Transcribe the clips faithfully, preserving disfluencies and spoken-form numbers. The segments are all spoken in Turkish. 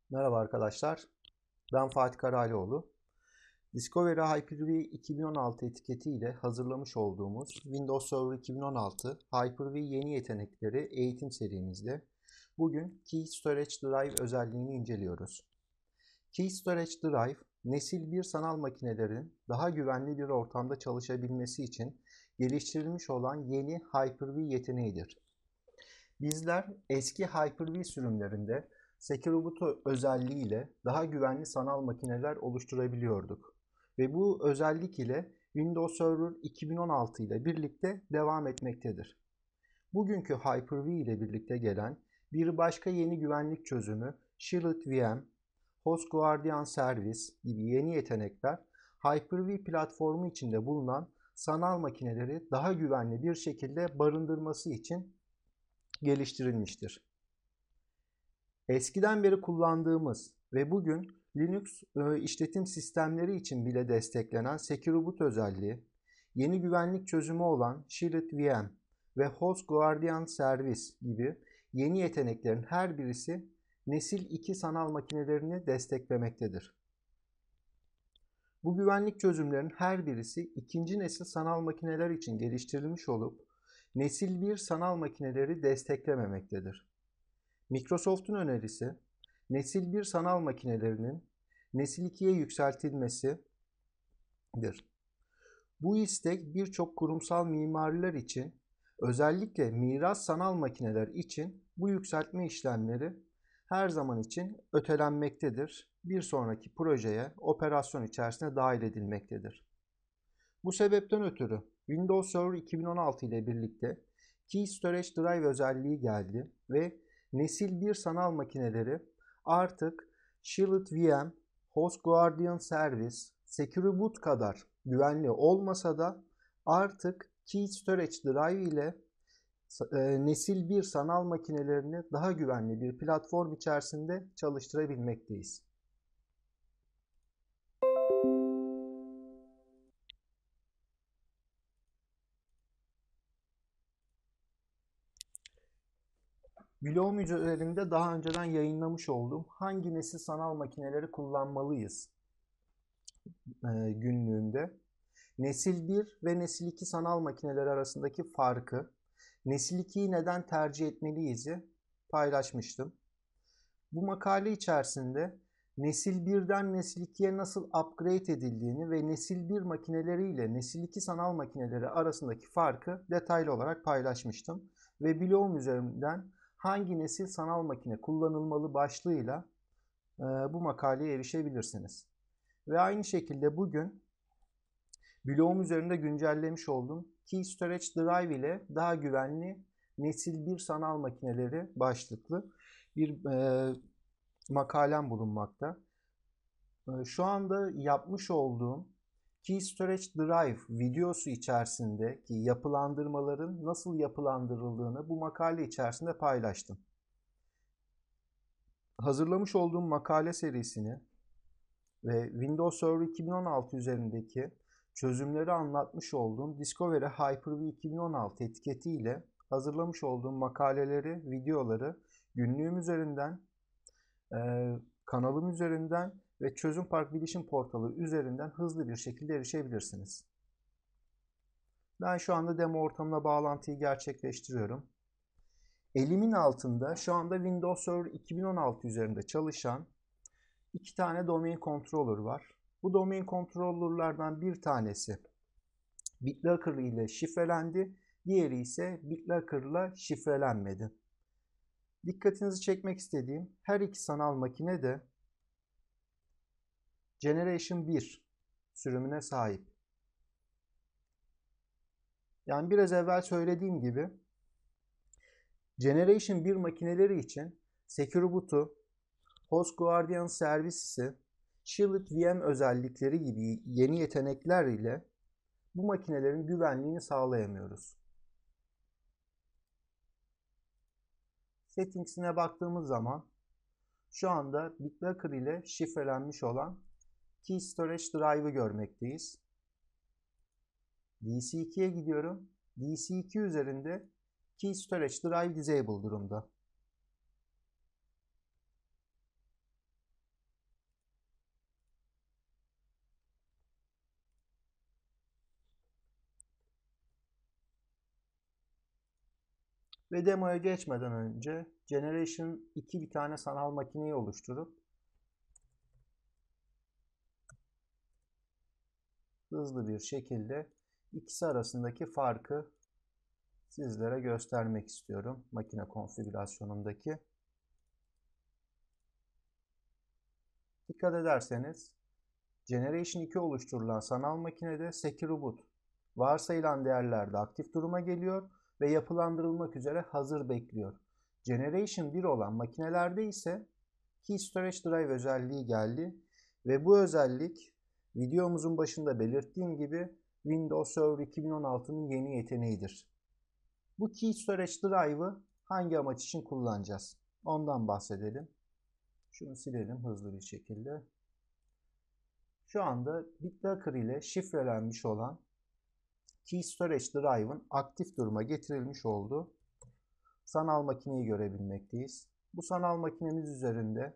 Merhaba arkadaşlar, ben Fatih Karalioğlu. Discovery Hyper-V iki bin on altı etiketiyle hazırlamış olduğumuz Windows Server iki bin on altı Hyper-V yeni yetenekleri eğitim serimizde bugün Key Storage Drive özelliğini inceliyoruz. Key Storage Drive, nesil bir sanal makinelerin daha güvenli bir ortamda çalışabilmesi için geliştirilmiş olan yeni Hyper-V yeteneğidir. Bizler eski Hyper-V sürümlerinde Secure Boot özelliğiyle daha güvenli sanal makineler oluşturabiliyorduk. Ve bu özellik ile Windows Server iki bin on altı ile birlikte devam etmektedir. Bugünkü Hyper-V ile birlikte gelen bir başka yeni güvenlik çözümü Shielded V M, Host Guardian Service gibi yeni yetenekler Hyper-V platformu içinde bulunan sanal makineleri daha güvenli bir şekilde barındırması için geliştirilmiştir. Eskiden beri kullandığımız ve bugün Linux işletim sistemleri için bile desteklenen Secure Boot özelliği, yeni güvenlik çözümü olan Shielded V M ve Host Guardian Service gibi yeni yeteneklerin her birisi nesil iki sanal makinelerini desteklemektedir. Bu güvenlik çözümlerin her birisi ikinci nesil sanal makineler için geliştirilmiş olup nesil bir sanal makineleri desteklememektedir. Microsoft'un önerisi, nesil bir sanal makinelerinin nesil ikiye yükseltilmesidir. Bu istek birçok kurumsal mimariler için, özellikle miras sanal makineler için bu yükseltme işlemleri her zaman için ötelenmektedir. Bir sonraki projeye, operasyon içerisine dahil edilmektedir. Bu sebepten ötürü Windows Server iki bin on altı ile birlikte Key Storage Drive özelliği geldi ve nesil bir sanal makineleri artık Shielded V M, Host Guardian Service, Secure Boot kadar güvenli olmasa da artık Key Storage Drive ile nesil bir sanal makinelerini daha güvenli bir platform içerisinde çalıştırabilmekteyiz. Bloğum üzerinde daha önceden yayınlamış olduğum hangi nesil sanal makineleri kullanmalıyız e, günlüğünde nesil bir ve nesil iki sanal makineler arasındaki farkı, nesil ikiyi neden tercih etmeliyiz'i paylaşmıştım. Bu makale içerisinde nesil birden nesil ikiye nasıl upgrade edildiğini ve nesil bir makineleri ile nesil iki sanal makineleri arasındaki farkı detaylı olarak paylaşmıştım. Ve bloğum üzerinden hangi nesil sanal makine kullanılmalı başlığıyla e, bu makaleye erişebilirsiniz. Ve aynı şekilde bugün bloğum üzerinde güncellemiş olduğum Key Storage Drive ile daha güvenli nesil bir sanal makineleri başlıklı bir e, makalem bulunmakta. E, şu anda yapmış olduğum Key Storage Drive videosu içerisindeki yapılandırmaların nasıl yapılandırıldığını bu makale içerisinde paylaştım. Hazırlamış olduğum makale serisini ve Windows Server iki bin on altı üzerindeki çözümleri anlatmış olduğum Discovery Hyper-V iki bin on altı etiketiyle hazırlamış olduğum makaleleri, videoları günlüğüm üzerinden, e, kanalım üzerinden ve Çözüm Park Bilişim Portalı üzerinden hızlı bir şekilde erişebilirsiniz. Ben şu anda demo ortamına bağlantıyı gerçekleştiriyorum. Elimin altında şu anda Windows Server iki bin on altı üzerinde çalışan iki tane domain controller var. Bu domain controller'lardan bir tanesi BitLocker ile şifrelendi, diğeri ise BitLocker ile şifrelenmedi. Dikkatinizi çekmek istediğim her iki sanal makine de Generation bir sürümüne sahip. Yani biraz evvel söylediğim gibi Generation bir makineleri için Secure Boot'u, Host Guardian Service'i, Shielded V M özellikleri gibi yeni yetenekler ile bu makinelerin güvenliğini sağlayamıyoruz. Settings'ine baktığımız zaman şu anda BitLocker ile şifrelenmiş olan Key Storage Drive'ı görmekteyiz. D C ikiye gidiyorum. D C iki üzerinde Key Storage Drive Disable durumda. Ve demoya geçmeden önce Generation iki bir tane sanal makineyi oluşturup hızlı bir şekilde ikisi arasındaki farkı sizlere göstermek istiyorum. Makine konfigürasyonundaki. Dikkat ederseniz Generation iki oluşturulan sanal makinede Secureboot varsayılan değerlerde aktif duruma geliyor ve yapılandırılmak üzere hazır bekliyor. Generation bir olan makinelerde ise Key Storage Drive özelliği geldi ve bu özellik videomuzun başında belirttiğim gibi Windows Server iki bin on altı'nın yeni yeteneğidir. Bu Key Storage Drive'ı hangi amaç için kullanacağız? Ondan bahsedelim. Şunu silelim hızlı bir şekilde. Şu anda BitLocker ile şifrelenmiş olan Key Storage Drive'ın aktif duruma getirilmiş olduğu sanal makineyi görebilmekteyiz. Bu sanal makinemiz üzerinde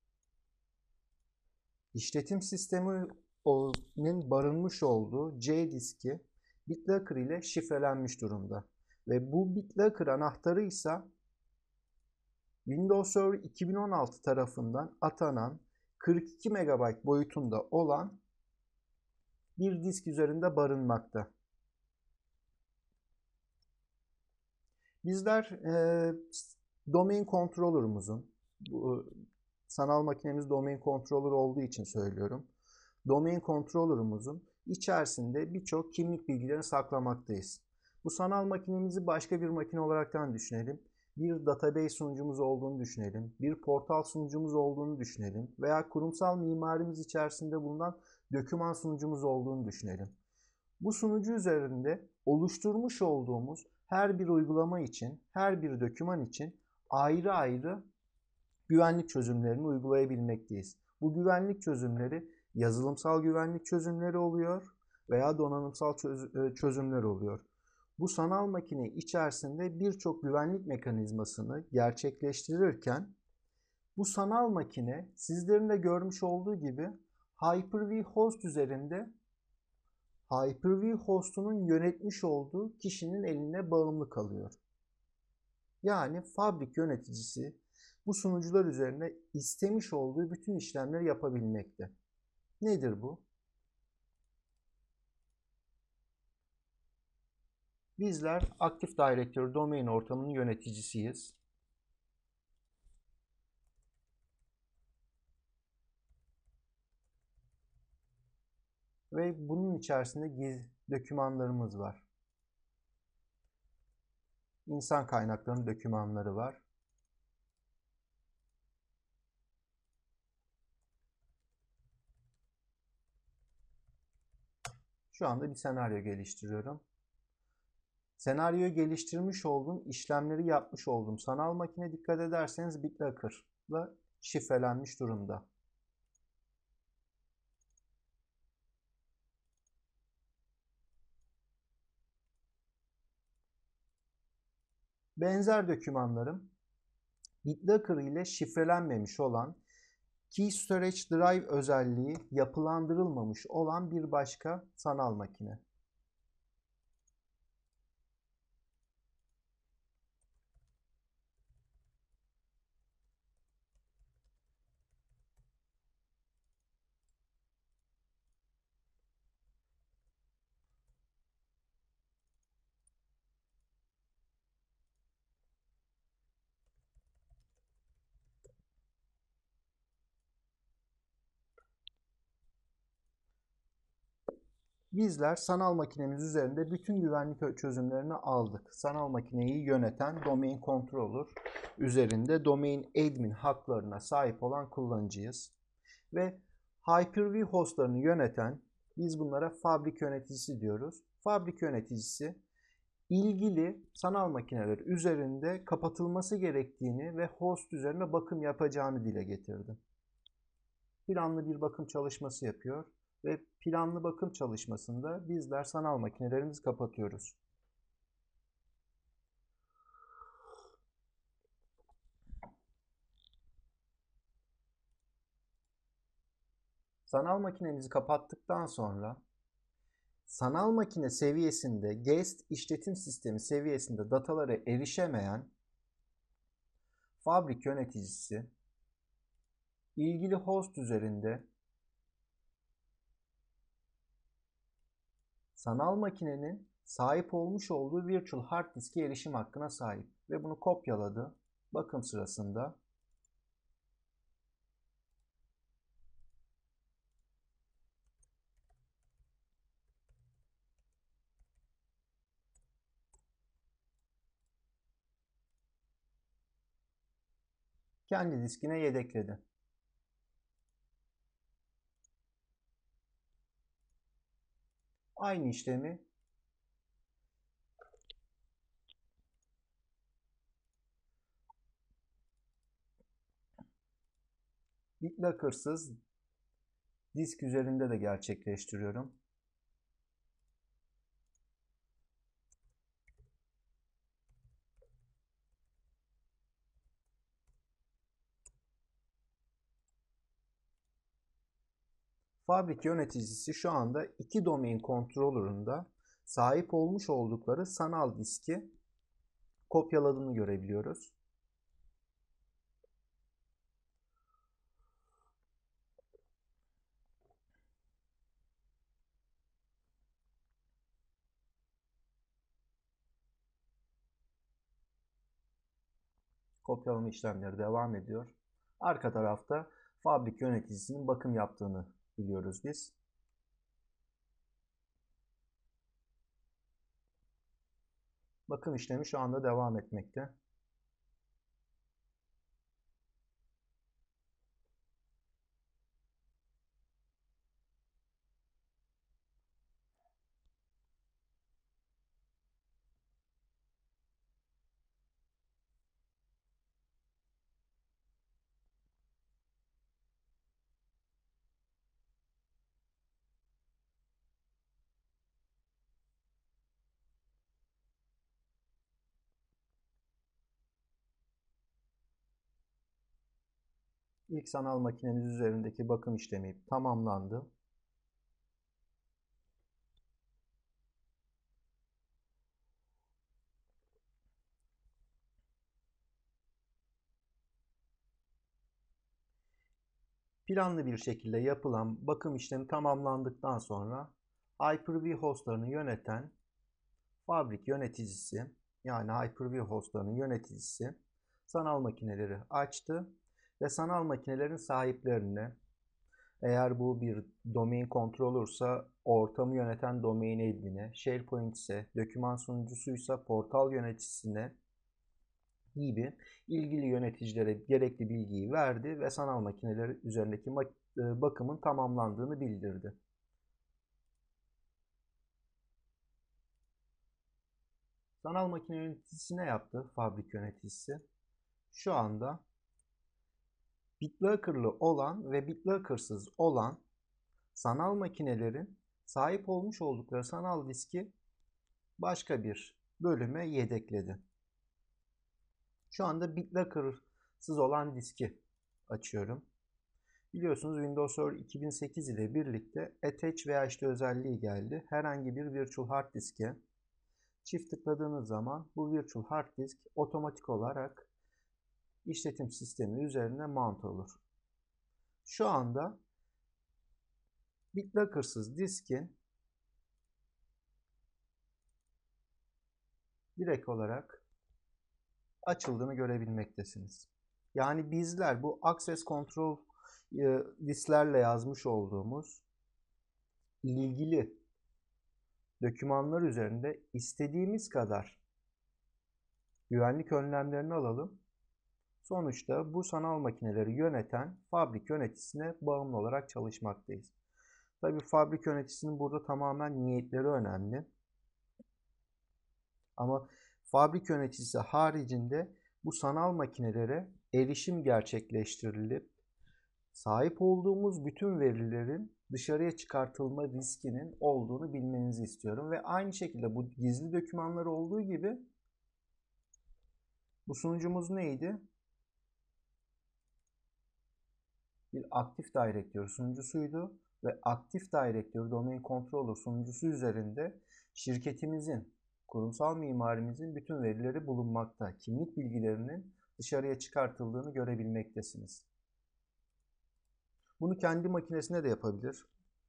işletim sisteminin barınmış olduğu C diski BitLocker ile şifrelenmiş durumda. Ve bu BitLocker anahtarı ise Windows Server iki bin on altı tarafından atanan kırk iki megabayt boyutunda olan bir disk üzerinde barınmakta. Bizler e, domain controller'ımızın, bu sanal makinemiz domain controller olduğu için söylüyorum. Domain controller'ımızın içerisinde birçok kimlik bilgilerini saklamaktayız. Bu sanal makinemizi başka bir makine olaraktan düşünelim. Bir database sunucumuz olduğunu düşünelim. Bir portal sunucumuz olduğunu düşünelim. Veya kurumsal mimarimiz içerisinde bulunan doküman sunucumuz olduğunu düşünelim. Bu sunucu üzerinde oluşturmuş olduğumuz her bir uygulama için, her bir doküman için ayrı ayrı güvenlik çözümlerini uygulayabilmekteyiz. Bu güvenlik çözümleri yazılımsal güvenlik çözümleri oluyor veya donanımsal çözümler oluyor. Bu sanal makine içerisinde birçok güvenlik mekanizmasını gerçekleştirirken bu sanal makine sizlerin de görmüş olduğu gibi Hyper-V host üzerinde Hyper-V hostunun yönetmiş olduğu kişinin eline bağımlı kalıyor. Yani fabrik yöneticisi bu sunucular üzerine istemiş olduğu bütün işlemleri yapabilmekte. Nedir bu? Bizler Active Directory domain ortamının yöneticisiyiz. Ve bunun içerisinde gizli dokümanlarımız var. İnsan kaynaklarının dokümanları var. Şu anda bir senaryo geliştiriyorum. Senaryoyu geliştirmiş olduğum, işlemleri yapmış olduğum sanal makine dikkat ederseniz BitLocker'la şifrelenmiş durumda. Benzer dokümanlarım BitLocker ile şifrelenmemiş olan Key Storage Drive özelliği yapılandırılmamış olan bir başka sanal makine. Bizler sanal makinemiz üzerinde bütün güvenlik çözümlerini aldık. Sanal makineyi yöneten domain controller üzerinde domain admin haklarına sahip olan kullanıcıyız. Ve Hyper-V hostlarını yöneten, biz bunlara fabrik yöneticisi diyoruz. Fabrik yöneticisi ilgili sanal makineler üzerinde kapatılması gerektiğini ve host üzerine bakım yapacağını dile getirdi. Planlı bir bakım çalışması yapıyor ve planlı bakım çalışmasında bizler sanal makinelerimizi kapatıyoruz. Sanal makinemizi kapattıktan sonra sanal makine seviyesinde, guest işletim sistemi seviyesinde datalara erişemeyen fabrik yöneticisi ilgili host üzerinde sanal makinenin sahip olmuş olduğu virtual hard diske erişim hakkına sahip ve bunu kopyaladı. Bakım sırasında kendi diskine yedekledi. Aynı işlemi BitLocker'sız disk üzerinde de gerçekleştiriyorum. Fabrik yöneticisi şu anda iki domain controller'ında sahip olmuş oldukları sanal diski kopyaladığını görebiliyoruz. Kopyalama işlemleri devam ediyor. Arka tarafta fabrik yöneticisinin bakım yaptığını biliyoruz biz. Bakım işlemi şu anda devam etmekte. İlk sanal makinemiz üzerindeki bakım işlemi tamamlandı. Planlı bir şekilde yapılan bakım işlemi tamamlandıktan sonra Hyper-V hostlarını yöneten fabrik yöneticisi, yani Hyper-V hostlarının yöneticisi sanal makineleri açtı ve sanal makinelerin sahiplerine, eğer bu bir domain controller'sa ortamı yöneten domain admin'e, SharePoint ise doküman sunucusuysa portal yöneticisine gibi ilgili yöneticilere gerekli bilgiyi verdi ve sanal makineler üzerindeki bakımın tamamlandığını bildirdi. Sanal makine yöneticisi ne yaptı? Fabrik yöneticisi şu anda BitLocker'lı olan ve BitLocker'sız olan sanal makinelerin sahip olmuş oldukları sanal diski başka bir bölüme yedekledi. Şu anda BitLocker'sız olan diski açıyorum. Biliyorsunuz Windows Server iki bin sekiz ile birlikte Attach V H D özelliği geldi. Herhangi bir virtual hard diske çift tıkladığınız zaman bu virtual hard disk otomatik olarak işletim sistemi üzerine mount olur. Şu anda BitLocker'sız diskin direkt olarak açıldığını görebilmektesiniz. Yani bizler bu Access Control e, disklerle yazmış olduğumuz ilgili dokümanlar üzerinde istediğimiz kadar güvenlik önlemlerini alalım. Sonuçta bu sanal makineleri yöneten fabrik yöneticisine bağımlı olarak çalışmaktayız. Tabii fabrik yöneticisinin burada tamamen niyetleri önemli. Ama fabrik yöneticisi haricinde bu sanal makinelere erişim gerçekleştirilip sahip olduğumuz bütün verilerin dışarıya çıkartılma riskinin olduğunu bilmenizi istiyorum. Ve aynı şekilde bu gizli dokümanlar olduğu gibi bu sunucumuz neydi? Bir Active Directory sunucusuydu. ve Active Directory Domain Controller sunucusu üzerinde şirketimizin, kurumsal mimarimizin bütün verileri bulunmakta. Kimlik bilgilerinin dışarıya çıkartıldığını görebilmektesiniz. Bunu kendi makinesine de yapabilir.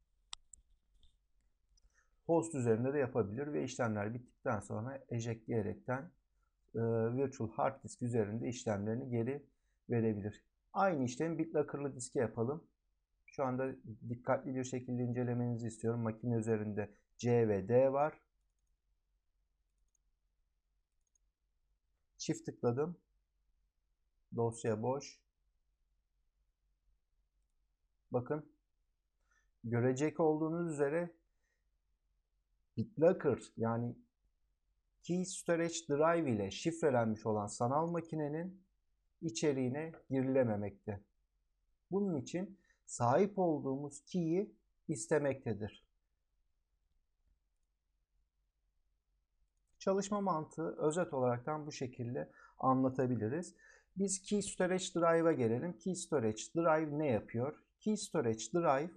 Host üzerinde de yapabilir ve işlemler bittikten sonra eject diyerekten e, Virtual Hard Disk üzerinde işlemlerini geri verebilir. Aynı işlemi BitLocker'lı diske yapalım. Şu anda dikkatli bir şekilde incelemenizi istiyorum. Makine üzerinde C ve D var. Çift tıkladım. Dosya boş. Bakın. Görecek olduğunuz üzere BitLocker yani Key Storage Drive ile şifrelenmiş olan sanal makinenin içeriğine girilememekte. Bunun için sahip olduğumuz key'i istemektedir. Çalışma mantığı özet olaraktan bu şekilde anlatabiliriz. Biz Key Storage Drive'a gelelim. Key Storage Drive ne yapıyor? Key Storage Drive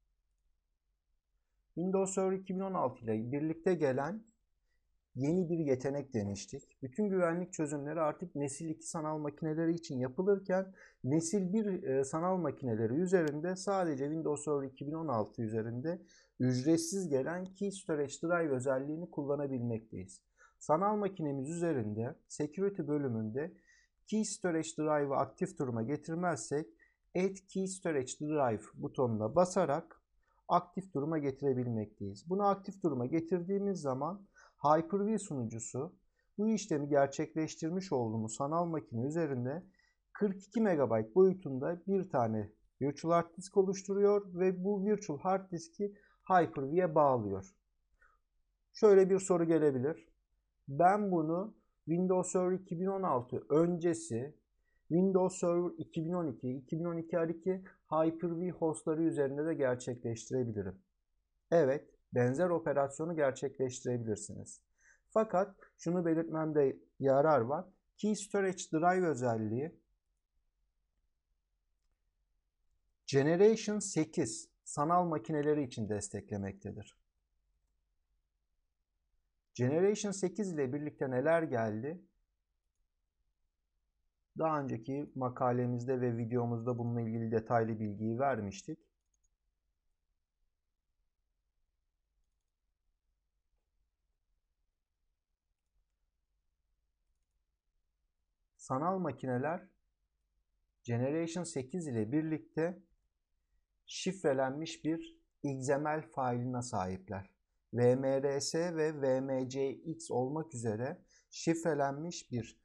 Windows Server iki bin on altı ile birlikte gelen yeni bir yetenek demiştik. Bütün güvenlik çözümleri artık nesil iki sanal makineleri için yapılırken nesil bir sanal makineleri üzerinde sadece Windows Server iki bin on altı üzerinde ücretsiz gelen Key Storage Drive özelliğini kullanabilmekteyiz. Sanal makinemiz üzerinde Security bölümünde Key Storage Drive'ı aktif duruma getirmezsek Add Key Storage Drive butonuna basarak aktif duruma getirebilmekteyiz. Bunu aktif duruma getirdiğimiz zaman Hyper-V sunucusu bu işlemi gerçekleştirmiş olduğumuz sanal makine üzerinde kırk iki megabayt boyutunda bir tane Virtual Hard Disk oluşturuyor ve bu Virtual Hard Disk'i Hyper-V'ye bağlıyor. Şöyle bir soru gelebilir. Ben bunu Windows Server iki bin on altı öncesi Windows Server iki bin on iki, iki bin on iki R iki Hyper-V hostları üzerinde de gerçekleştirebilirim. Evet, benzer operasyonu gerçekleştirebilirsiniz. Fakat şunu belirtmemde yarar var. Key Storage Drive özelliği Generation sekiz sanal makineleri için desteklemektedir. Generation sekiz ile birlikte neler geldi? Daha önceki makalemizde ve videomuzda bununla ilgili detaylı bilgiyi vermiştik. Sanal makineler Generation sekiz ile birlikte şifrelenmiş bir X M L failine sahipler. V M R S ve V M C X olmak üzere şifrelenmiş bir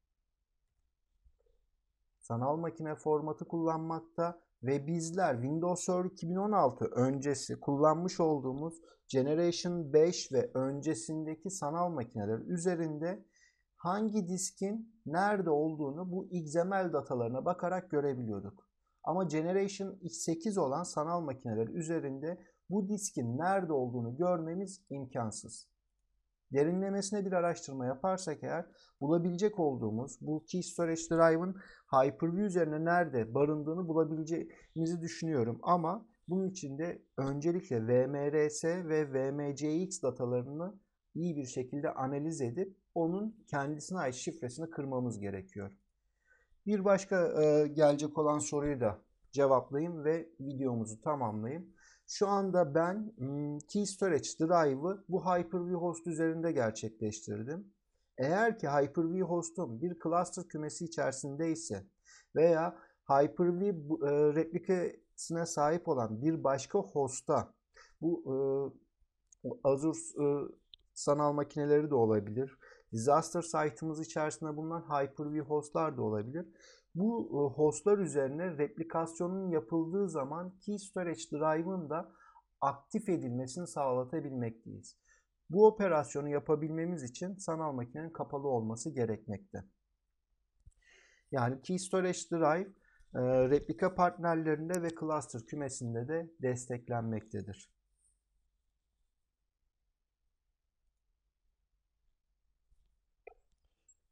sanal makine formatı kullanmakta ve bizler Windows Server iki bin on altı öncesi kullanmış olduğumuz Generation beş ve öncesindeki sanal makineler üzerinde hangi diskin nerede olduğunu bu X M L datalarına bakarak görebiliyorduk. Ama Generation sekiz olan sanal makineler üzerinde bu diskin nerede olduğunu görmemiz imkansız. Derinlemesine bir araştırma yaparsak eğer bulabilecek olduğumuz bu Key Storage Drive'ın Hyper-V üzerine nerede barındığını bulabileceğimizi düşünüyorum. Ama bunun için de öncelikle V M R S ve V M C X datalarını iyi bir şekilde analiz edip onun kendisine ait şifresini kırmamız gerekiyor. Bir başka e, gelecek olan soruyu da cevaplayayım ve videomuzu tamamlayayım. Şu anda ben Key Storage Drive'ı bu Hyper-V host üzerinde gerçekleştirdim. Eğer ki Hyper-V hostum bir cluster kümesi içerisindeyse veya Hyper-V e, replikasına sahip olan bir başka hosta bu e, Azure e, sanal makineleri de olabilir. Disaster site'ımız içerisinde bulunan Hyper-V hostlar da olabilir. Bu hostlar üzerine replikasyonun yapıldığı zaman Key Storage Drive'ın da aktif edilmesini sağlatabilmekteyiz. Bu operasyonu yapabilmemiz için sanal makinenin kapalı olması gerekmekte. Yani Key Storage Drive replika partnerlerinde ve cluster kümesinde de desteklenmektedir.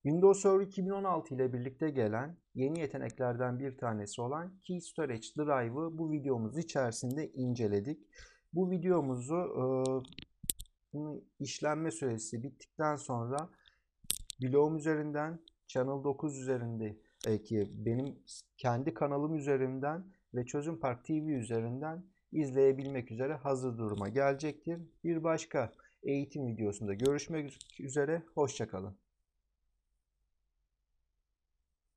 Windows Server iki bin on altı ile birlikte gelen yeni yeteneklerden bir tanesi olan Key Storage Drive'ı bu videomuz içerisinde inceledik. Bu videomuzu e, işlenme süresi bittikten sonra blogum üzerinden, Channel dokuz üzerindeki benim kendi kanalım üzerinden ve Çözüm Park T V üzerinden izleyebilmek üzere hazır duruma gelecektir. Bir başka eğitim videosunda görüşmek üzere, hoşça kalın.